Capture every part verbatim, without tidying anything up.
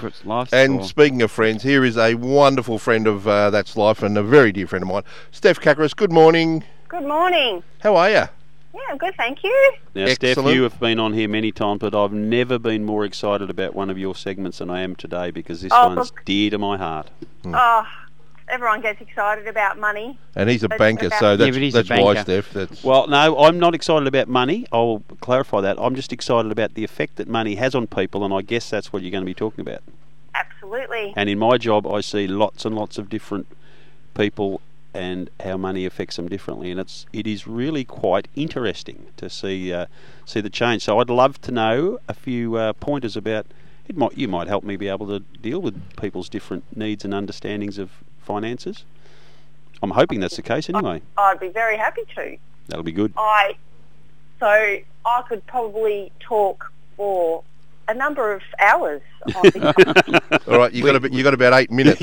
Secrets Life. And or... speaking of friends, here is a wonderful friend of uh, That's Life and a very dear friend of mine, Steph Kakras. Good morning. Good morning. How are you? Yeah, I'm good, thank you. Now, Excellent. Steph, you have been on here many times, but I've never been more excited about one of your segments than I am today, because this Oh, one's look. dear to my heart. Oh, everyone gets excited about money. And he's a But banker, about- so Yeah, that's, but he's a that's why, banker. Steph. That's Well, no, I'm not excited about money. I'll clarify that. I'm just excited about the effect that money has on people, and I guess that's what you're going to be talking about. Absolutely. And in my job, I see lots and lots of different people and how money affects them differently, and it's it is really quite interesting to see uh, see the change. So I'd love to know a few uh, pointers about it. Might you might help me be able to deal with people's different needs and understandings of finances. I'm hoping that's the case anyway. I'd be very happy to. That'll be good. I so I could probably talk for a number of hours on this topic. all right. You got about, you got about eight minutes.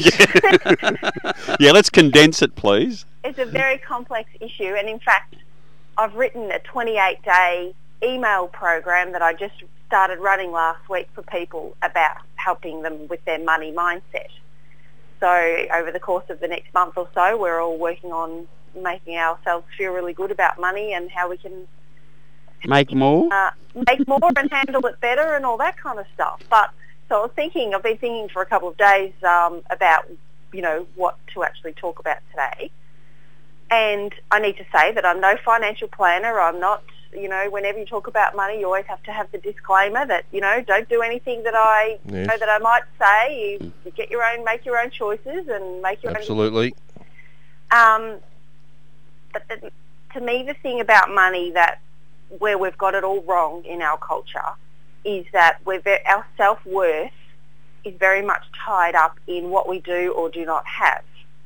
Yeah, let's condense it, please. It's a very complex issue, and in fact, I've written a twenty-eight day email program that I just started running last week for people about helping them with their money mindset. So over the course of the next month or so, we're all working on making ourselves feel really good about money and how we can Make more? uh, make more and handle it better and all that kind of stuff. But so I was thinking, I've been thinking for a couple of days um, about, you know, what to actually talk about today. And I need to say that I'm no financial planner. I'm not, you know, whenever you talk about money, you always have to have the disclaimer that, you know, don't do anything that I, Yes. you know, that I might say. You, you get your own, make your own choices and make your Absolutely. own. Um, but the, to me, the thing about money that where we've got it all wrong in our culture is that we're ve- our self-worth is very much tied up in what we do or do not have.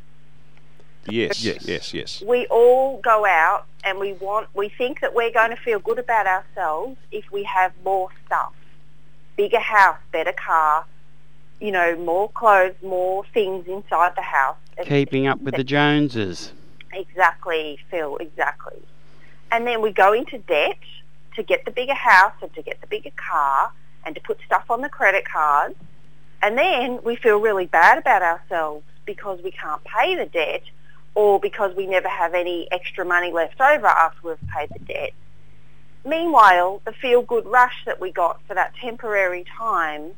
Yes, Yes. yes, yes. We all go out and we want, we think that we're going to feel good about ourselves if we have more stuff. Bigger house, better car, you know, more clothes, more things inside the house. Keeping up with the Joneses. Exactly, Phil, exactly. And then we go into debt to get the bigger house and to get the bigger car and to put stuff on the credit card. And then we feel really bad about ourselves because we can't pay the debt or because we never have any extra money left over after we've paid the debt. Meanwhile, the feel-good rush that we got for that temporary time,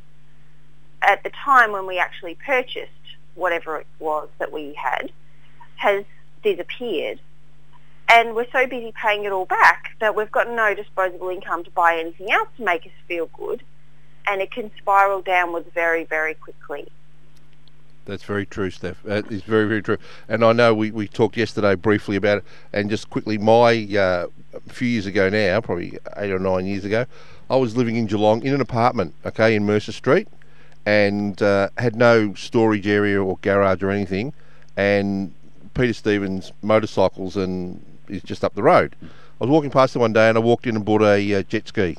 at the time when we actually purchased whatever it was that we had, has disappeared. And we're so busy paying it all back that we've got no disposable income to buy anything else to make us feel good, and it can spiral downwards very, very quickly. That's very true, Steph. That is very, very true. And I know we, we talked yesterday briefly about it, and just quickly, my uh, a few years ago now, probably eight or nine years ago, I was living in Geelong in an apartment, okay, in Mercer Street, and uh, had no storage area or garage or anything, and Peter Stevens Motorcycles and is just up the road. I was walking past it one day and I walked in and bought a uh, jet ski.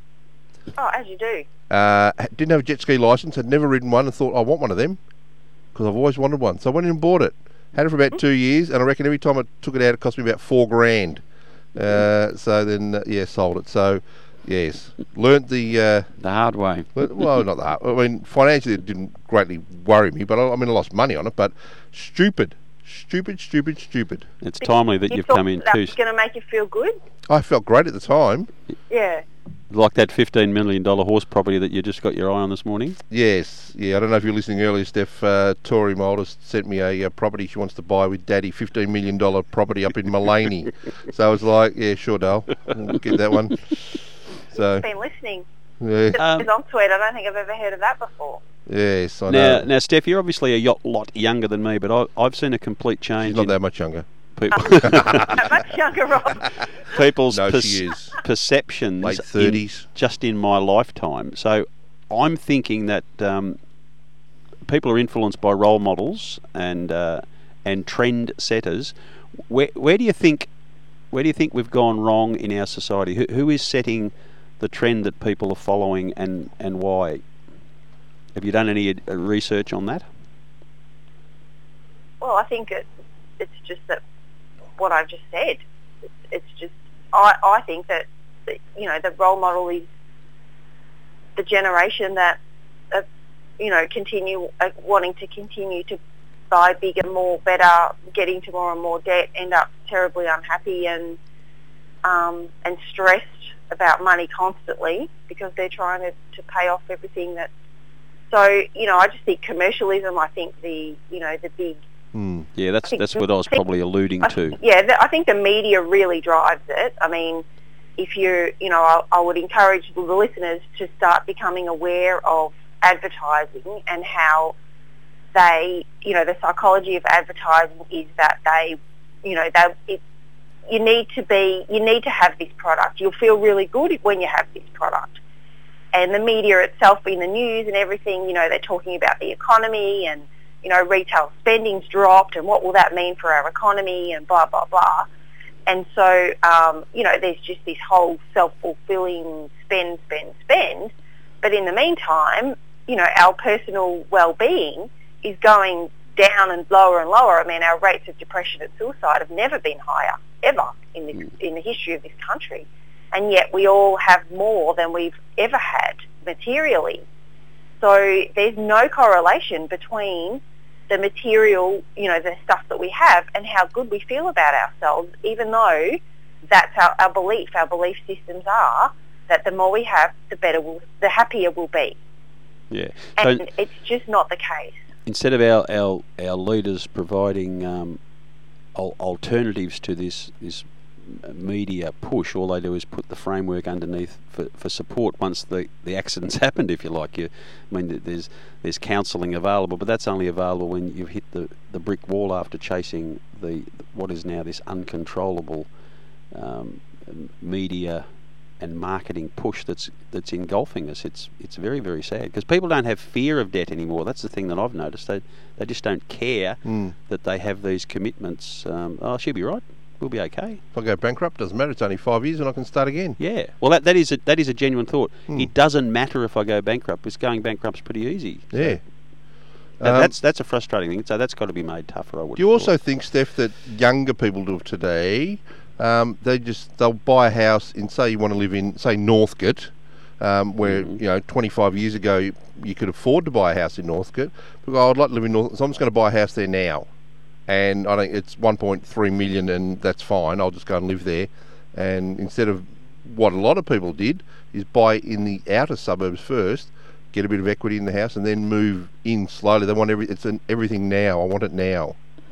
Oh, as you do. Uh, didn't have a jet ski licence, had never ridden one, and thought I want one of them because I've always wanted one. So I went in and bought it. Had it for about two years, and I reckon every time I took it out, it cost me about four grand. Uh, so then, uh, yeah, sold it. So, yes, learnt the. Uh, The hard way. well, not that. I mean, financially, it didn't greatly worry me, but I, I mean, I lost money on it. But stupid, stupid, stupid, stupid. It's timely that You you've thought come in that too. was going to make you feel good? I felt great at the time. Yeah. Like that fifteen million dollars horse property that you just got your eye on this morning. Yes, yeah. I don't know if you were listening earlier, Steph. Uh, Tori Mulder sent me a, uh property she wants to buy with Daddy, fifteen million dollars property up in Mullaney. So I was like, yeah, sure, Dale, we'll get that one. So, I've been listening. yeah, Um, It's on Twitter. I don't think I've ever heard of that before. yes, I Now, know. now, Steph, you're obviously a yacht lot younger than me, but I, I've seen a complete change She's not in that much younger. people, That much younger, Rob. people's No, perce- she is. perceptions Late in- thirties. just in my lifetime. So I'm thinking that um, people are influenced by role models and uh, and trend setters. Where where do you think where do you think we've gone wrong in our society? Who, who is setting the trend that people are following, and, and why? Have you done any uh, research on that? Well, I think it, it's just that what I've just said. It's, it's just, I, I think that, that, you know, the role model is the generation that, uh, you know, continue uh, wanting to continue to buy bigger, more, better, get into more and more debt, end up terribly unhappy and um, and stressed about money constantly because they're trying to, to pay off everything that. So, you know, I just think commercialism, I think the, you know, the big... Mm. Yeah, that's think- that's what I was probably alluding I to. think- Yeah, the, I think the media really drives it. I mean, if you, you know, I, I would encourage the listeners to start becoming aware of advertising and how they, you know, the psychology of advertising is that they, you know, they, it, you need to be, you need to have this product. You'll feel really good when you have this product. And the media itself in the news and everything, you know, they're talking about the economy and, you know, retail spending's dropped and what will that mean for our economy and blah, blah, blah. And so, um, you know, there's just this whole self-fulfilling spend, spend, spend. But in the meantime, you know, our personal well-being is going down and lower and lower. I mean, our rates of depression and suicide have never been higher, ever, in the, in the history of this country. And yet we all have more than we've ever had materially. So there's no correlation between the material, you know, the stuff that we have and how good we feel about ourselves, even though that's our, our belief, our belief systems are that the more we have, the better we'll, the happier we'll be. Yeah. So And it's just not the case. instead of our, our, our leaders providing um, al- alternatives to this this media push, all they do is put the framework underneath for, for support once the, the accident's happened, if you like. You, I mean, there's there's counselling available, but that's only available when you've hit the, the brick wall after chasing the what is now this uncontrollable um, media and marketing push that's that's engulfing us. It's it's very, very sad because people don't have fear of debt anymore. That's the thing that I've noticed. They they just don't care Mm. that they have these commitments. Um, oh, she'll be right. We'll be okay. If I go bankrupt, doesn't matter. It's only five years and I can start again. Yeah. Well, that, that is a, that is a genuine thought. Hmm. It doesn't matter if I go bankrupt. Because going bankrupt's pretty easy. So Yeah. that- Um, that's that's a frustrating thing. So that's got to be made tougher. I would. Do you have also thought. think, Steph, that younger people of today, um, they just they'll buy a house in, say, you want to live in, say, Northcote, um, where Mhm. you know twenty-five years ago you, you could afford to buy a house in Northcote. Because I'd like to live in Northcote, so I'm just going to buy a house there now, and I think it's one point three million, and that's fine. I'll just go and live there, and instead of what a lot of people did is buy in the outer suburbs first, get a bit of equity in the house, and then move in slowly. They want every it's an everything now. I want it now.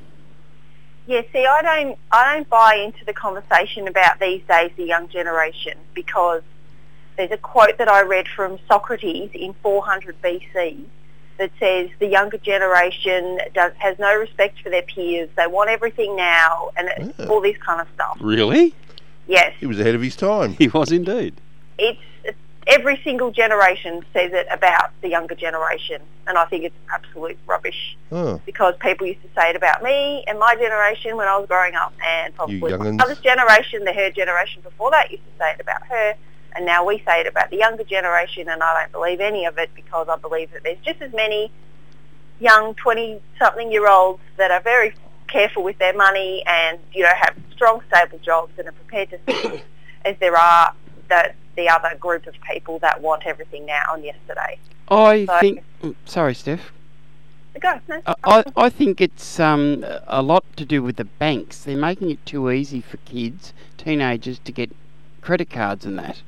Yeah, see, I don't, I don't buy into the conversation about these days the young generation because there's a quote that I read from Socrates in four hundred B C that says the younger generation does has no respect for their peers. They want everything now and it, Yeah. all this kind of stuff. Really? Yes, He was ahead of his time. He was indeed. it's, it's every single generation says it about the younger generation, and I think it's absolute rubbish. Oh. Because people used to say it about me and my generation when I was growing up, and probably my young'uns. mother's generation, the her generation before that used to say it about her, and now we say it about the younger generation, and I don't believe any of it because I believe that there's just as many young twenty-something-year-olds that are very careful with their money and, you know, have strong, stable jobs and are prepared to spend as there are the, the other group of people that want everything now and yesterday. I So- think. mm, Sorry, Steph. Go, no, I, I I think it's um, a lot to do with the banks. They're making it too easy for kids, teenagers, to get credit cards and that.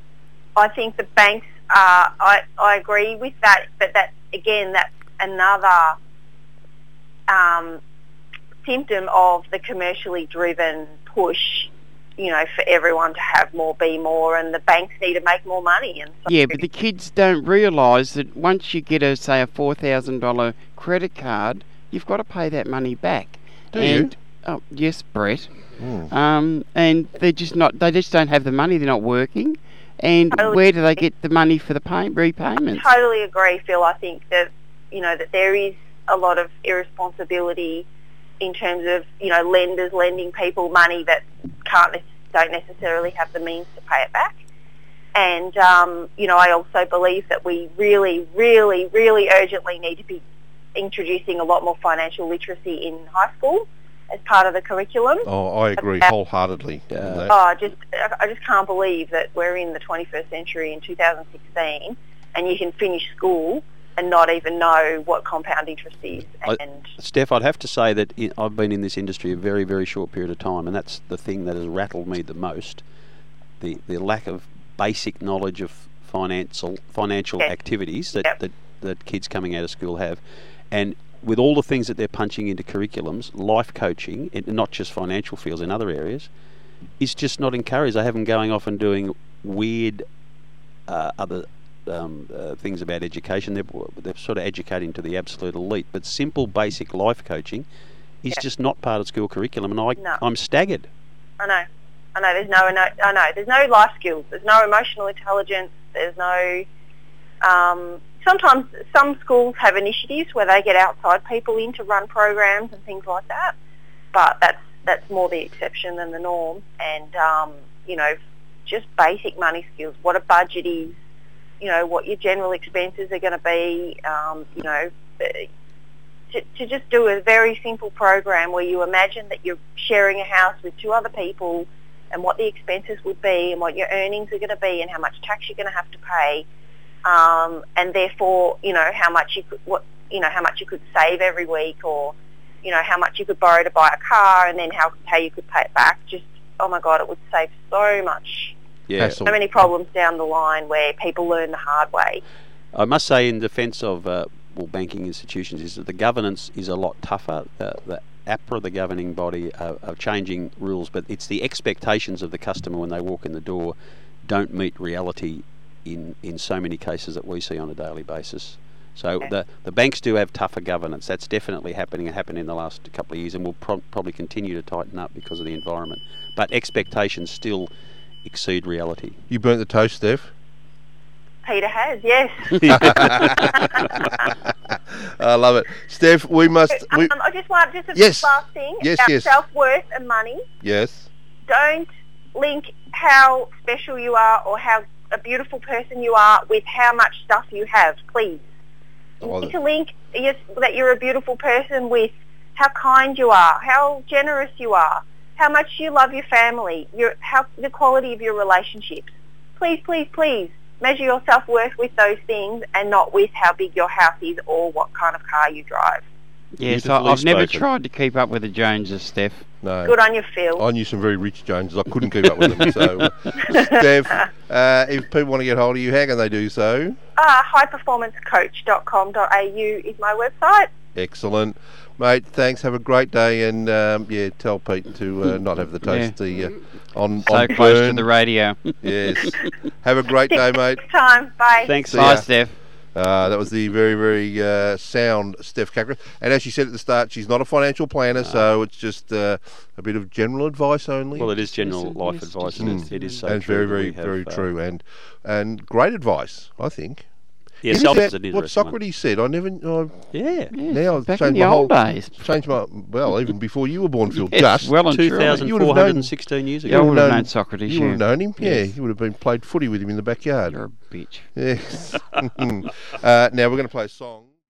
I think the banks are, I, I agree with that, but that, again, that's another um, symptom of the commercially driven push, you know, for everyone to have more, be more, and the banks need to make more money. And so Yeah, but the kids don't realise that once you get a, say, a four thousand dollars credit card, you've got to pay that money back. Do and, you? Oh, yes, Brett. Mm. Um, and they're just not, they just don't have the money, they're not working. And Totally. where do they get the money for the pay, repayments? totally agree, Phil. I think that, you know, that there is a lot of irresponsibility in terms of, you know, lenders lending people money that can't nec- don't necessarily have the means to pay it back. And, um, you know, I also believe that we really, really, really urgently need to be introducing a lot more financial literacy in high school as part of the curriculum. Oh, I agree About- wholeheartedly. on Yeah. that. Oh, I just, I just can't believe that we're in the twenty-first century in two thousand sixteen and you can finish school and not even know what compound interest is. I- And Steph, I'd have to say that i I've been in this industry a very, very short period of time, and that's the thing that has rattled me the most: the the lack of basic knowledge of financial financial Yes. activities that, Yep. that that kids coming out of school have, and with all the things that they're punching into curriculums, life coaching, and not just financial fields, in other areas, is just not encouraged. They have them going off and doing weird uh, other um, uh, things about education. They're, they're sort of educating to the absolute elite, but simple, basic life coaching is Yeah. just not part of school curriculum, and I, No. I'm staggered. I know, I know. There's no, no, I know. There's no life skills. There's no emotional intelligence. There's no. Um, sometimes some schools have initiatives where they get outside people in to run programs and things like that, but that's that's more the exception than the norm. And um, you know, just basic money skills. What a budget is. You know, what your general expenses are going to be. Um, you know. To, to just do a very simple program where you imagine that you're sharing a house with two other people and what the expenses would be and what your earnings are going to be and how much tax you're going to have to pay, um, and therefore, you know, how much you could, what, you know, how much you could save every week, or, you know, how much you could borrow to buy a car, and then how how you could pay it back. Just, oh my God, it would save so much, Yeah, Hassle. so many problems down the line where people learn the hard way. I must say, in defence of uh, well, banking institutions, is that the governance is a lot tougher. Uh, the APRA, the governing body, are, are changing rules, but it's the expectations of the customer when they walk in the door don't meet reality in, in so many cases that we see on a daily basis. So Okay. the, the banks do have tougher governance. That's definitely happening and happened in the last couple of years, and will pro- probably continue to tighten up because of the environment. But expectations still exceed reality. You burnt the toast, Steph. Peter has, yes. I love it, Steph. We must. We, um, I just want just a Yes. last thing Yes, about yes. self-worth and money. yes. Don't link how special you are or how a beautiful person you are with how much stuff you have, please. You Oh, need to link yes, that you're a beautiful person with how kind you are, how generous you are, how much you love your family, your how the quality of your relationships. Please, please, please measure your self-worth with those things and not with how big your house is or what kind of car you drive. Yes, I, Beautifully I've never spoken. tried to keep up with the Joneses, Steph. No. Good on you, Phil. I knew some very rich Joneses. I couldn't keep up with them. So, uh, Steph, uh, if people want to get hold of you, how can they do so? Uh, high performance coach dot com dot a u is my website. Excellent, mate. Thanks. Have a great day, and um, yeah, tell Pete to uh, not have the Yeah. toasty uh, on So on close to burn. the radio. Yes. Have a great day, mate. Next time. Bye. Thanks, See Bye, ya. Steph. Uh, that was the very, very uh, sound Steph Cackra. And as she said at the start, she's not a financial planner, so it's just uh, a bit of general advice only. Well, it is general Listen, life yes, advice, just and it, listen. it is so and it's true. very, that very, we have, very uh, true, and and great advice, I think. Yeah, Isn't self that is an what interesting one. Socrates said? I never. I Yeah. Yes, Now I've back changed in the my old whole- days. changed my well, even before you were born, Phil. Yes, Just well and truly. You would have known- two thousand four hundred sixteen years Yeah, I ago. would have known- known Socrates. you would yeah. have known him. Yeah, Yes. you would have been played footy with him in the backyard. You're a bitch. Yes. uh, now we're going to play a song.